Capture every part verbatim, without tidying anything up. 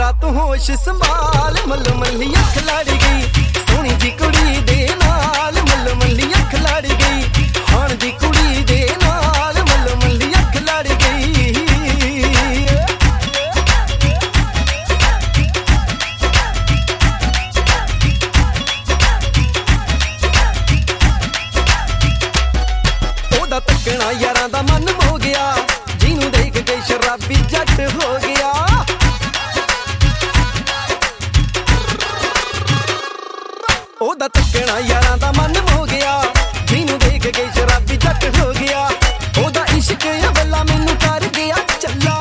जरा तू होश संभाल मल्लो मल्ली अख लड़ गई सोहनी जी कुड़ी दे नाल मल्लो मल्ली अख लड़ गई हाण दी कुड़ी दे नाल मल्लो मल्ली अख लड़ गई ओदा तकना यारां दा मन हो गया जिन्नू देख के शराबी जट हो गया ओदा तकना यारां दा मन हो गया जिन्नू देख के शराबी जट हो गया ओदा इश्क अवला मैनू कर गया चला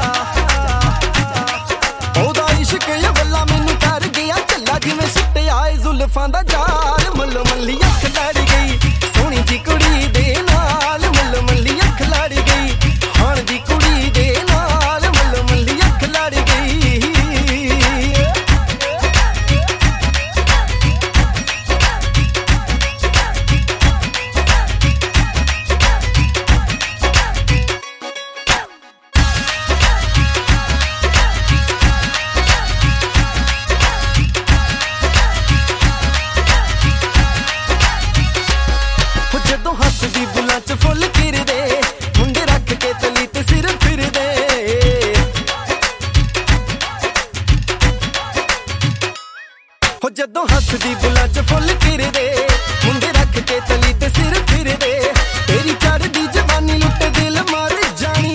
ओदा इश्क अवला मैनू कर गया चला जिवें सुट्टिया ए जुल्फां दा जाल मल्लो मल्ली अख लड़ गई सोहनी जी कुड़ी दे नाल मल्लो मल्ली अख लड़ गई हाण दी कुड़ी दे नाल मल्लो मल्ली अख लड़ गई जदों हसदी बुलां च फुल किरदे मुंडे रख के तली ते सिर फिरदे हो जदों हसदी बुलां च फुल किरदे मुंडे रख के तली ते सिर फिरदे तेरी चढ़दी जवानी लुट दिल मर जानी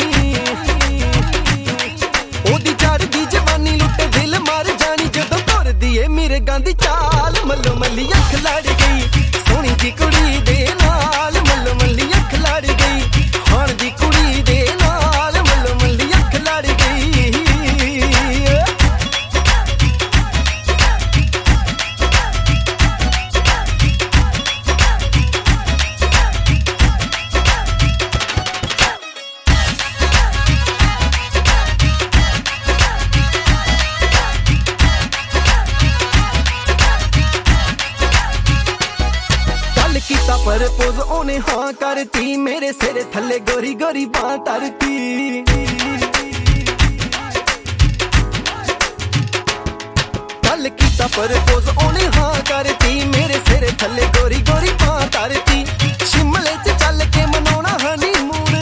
ओदी चढ़दी जवानी लुट दिल मर जानी जदों तुरदी ए मिरगां दी चाल मल्लो मल्ली अख लड़ गई सोहनी जी कुड़ी दे नाल मल्लो मल्ली अख लड़ गई हाण दी कुड़ी दे नाल मल्लो मल्ली अख लड़ गई कीता परपोज ओने हाँ करती मेरे सिर थले गोरी गोरी बां तरती कल कीता परपोज ओने हाँ करती मेरे सिर थले गोरी गोरी बां तरती शिमले च चल के मनाउणा हनीमून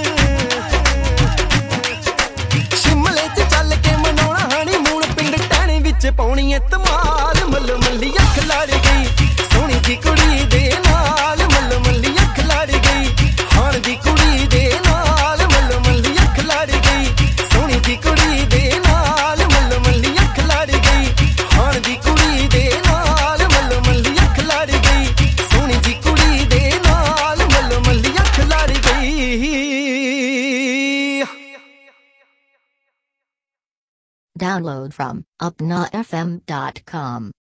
शिमले च चल के मनाउणा हनीमून पिंड टहणे विच पाउणी ऐ धमाल मल्लो मल्ली अख लड़ गई सोहनी जी कुड़ी दे नाल मल्लो मल्ली अख लड़ गई हाण दी कुड़ी दे नाल मल्लो मल्ली अख लड़ गई सोहनी जी कुड़ी दे नाल मल्लो मल्ली अख लड़ गई हाण दी कुड़ी दे नाल मल्लो मल्ली अख लड़ गई सोहनी जी कुड़ी दे नाल मल्लो मल्ली अख लड़ गई Download from upna f m dot com